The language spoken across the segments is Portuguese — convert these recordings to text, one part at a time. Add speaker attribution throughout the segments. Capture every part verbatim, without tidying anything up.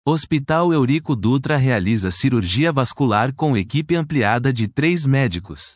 Speaker 1: Hospital Eurico Dutra realiza cirurgia vascular com equipe ampliada de três médicos.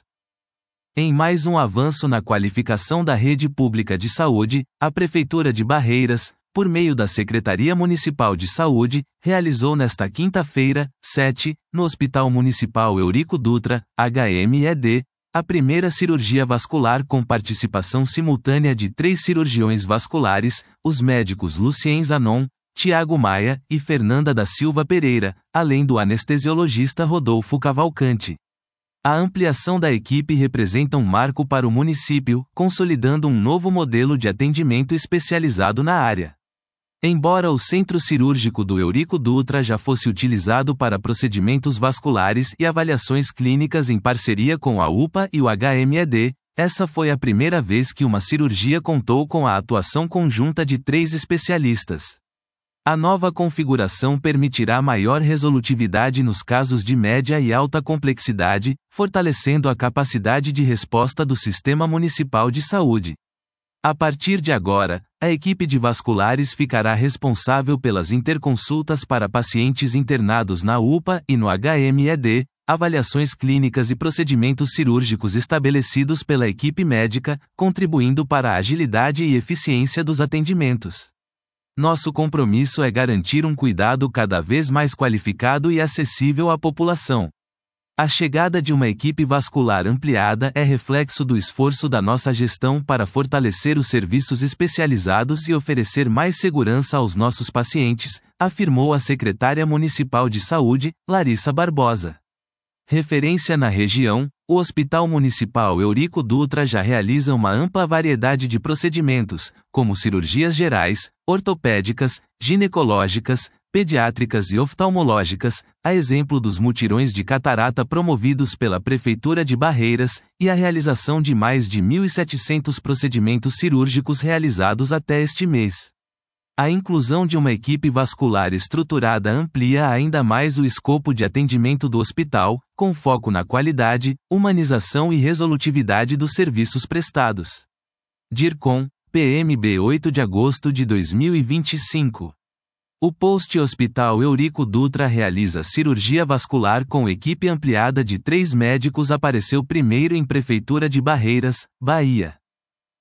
Speaker 1: Em mais um avanço na qualificação da rede pública de saúde, a Prefeitura de Barreiras, por meio da Secretaria Municipal de Saúde, realizou nesta quinta-feira, sete, no Hospital Municipal Eurico Dutra, H M E D, a primeira cirurgia vascular com participação simultânea de três cirurgiões vasculares, os médicos Lucien Zanon, Tiago Maia e Fernanda da Silva Pereira, além do anestesiologista Rodolfo Cavalcante. A ampliação da equipe representa um marco para o município, consolidando um novo modelo de atendimento especializado na área. Embora o centro cirúrgico do Eurico Dutra já fosse utilizado para procedimentos vasculares e avaliações clínicas em parceria com a U P A e o H M E D, essa foi a primeira vez que uma cirurgia contou com a atuação conjunta de três especialistas. A nova configuração permitirá maior resolutividade nos casos de média e alta complexidade, fortalecendo a capacidade de resposta do Sistema Municipal de Saúde. A partir de agora, a equipe de vasculares ficará responsável pelas interconsultas para pacientes internados na U P A e no H M E D, avaliações clínicas e procedimentos cirúrgicos estabelecidos pela equipe médica, contribuindo para a agilidade e eficiência dos atendimentos. Nosso compromisso é garantir um cuidado cada vez mais qualificado e acessível à população. A chegada de uma equipe vascular ampliada é reflexo do esforço da nossa gestão para fortalecer os serviços especializados e oferecer mais segurança aos nossos pacientes, afirmou a secretária municipal de saúde, Larissa Barbosa. Referência na região, o Hospital Municipal Eurico Dutra já realiza uma ampla variedade de procedimentos, como cirurgias gerais, ortopédicas, ginecológicas, pediátricas e oftalmológicas, a exemplo dos mutirões de catarata promovidos pela Prefeitura de Barreiras, e a realização de mais de mil e setecentos procedimentos cirúrgicos realizados até este mês. A inclusão de uma equipe vascular estruturada amplia ainda mais o escopo de atendimento do hospital, com foco na qualidade, humanização e resolutividade dos serviços prestados. DIRCOM, P M B oito de agosto de dois mil e vinte e cinco. O Post Hospital Eurico Dutra realiza cirurgia vascular com equipe ampliada de três médicos apareceu primeiro em Prefeitura de Barreiras, Bahia.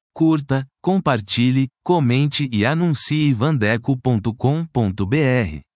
Speaker 1: Curta, compartilhe, comente e anuncie vandeco ponto com ponto br.